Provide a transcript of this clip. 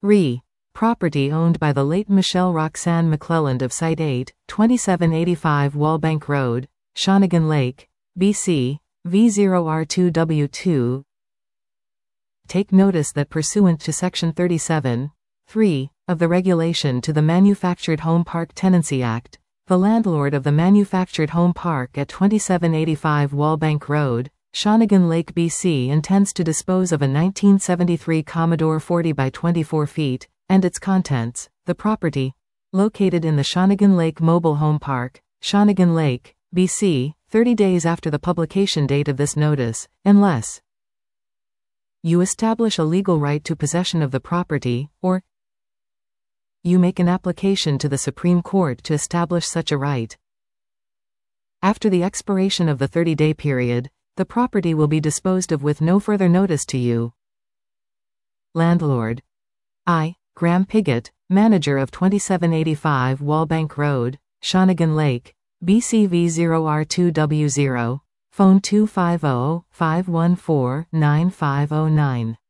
Re. Property owned by the late Michelle Roxanne McClelland of Site 8, 2785 Wallbank Road, Shawnigan Lake, BC, V0R2W2. Take notice that pursuant to Section 37(3) of the Regulation to the Manufactured Home Park Tenancy Act, the landlord of the manufactured home park at 2785 Wallbank Road, Shawnigan Lake, BC intends to dispose of a 1973 Commodore 40 by 24 feet, and its contents, the property, located in the Shawnigan Lake Mobile Home Park, Shawnigan Lake, BC, 30 days after the publication date of this notice, unless you establish a legal right to possession of the property, or you make an application to the Supreme Court to establish such a right. After the expiration of the 30-day period, the property will be disposed of with no further notice to you. Landlord. I, Graham Pigott, manager of 2785 Wallbank Road, Shawnigan Lake, BCV0R2W0, phone 250-514-9509.